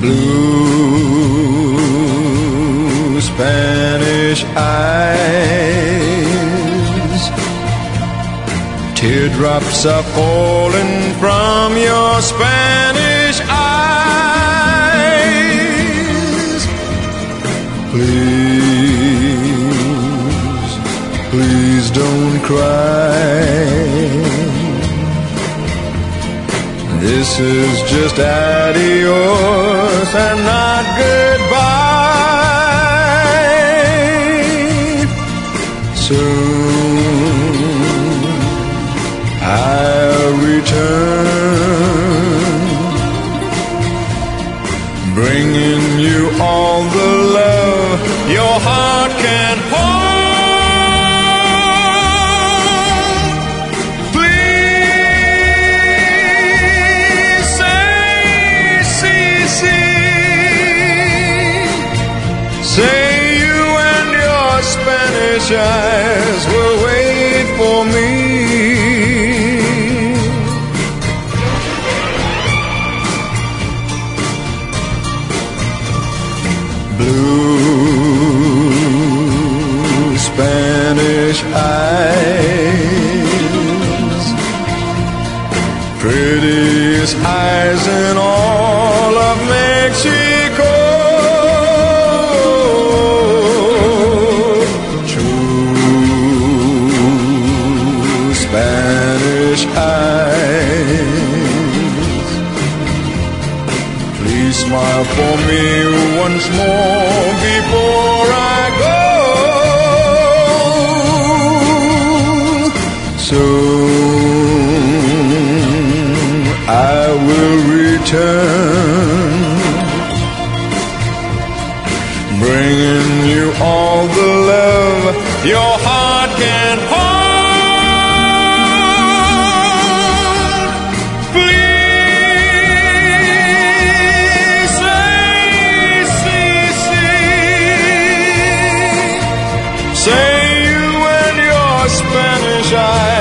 Blue Spanish eyes, teardrops are falling from your Spanish eyes. Please, please don't cry. This is just adios and not goodbye. Soon I'll return, bringing you all the love your heart can hold. Say you and your Spanish eyes will wait for me. Blue Spanish eyes, prettiest eyes in all of Mexico. Spanish eyes, please smile for me once more before I go. Soon I will return, bringing you all the love your heart can hold. Say you and your Spanish eyes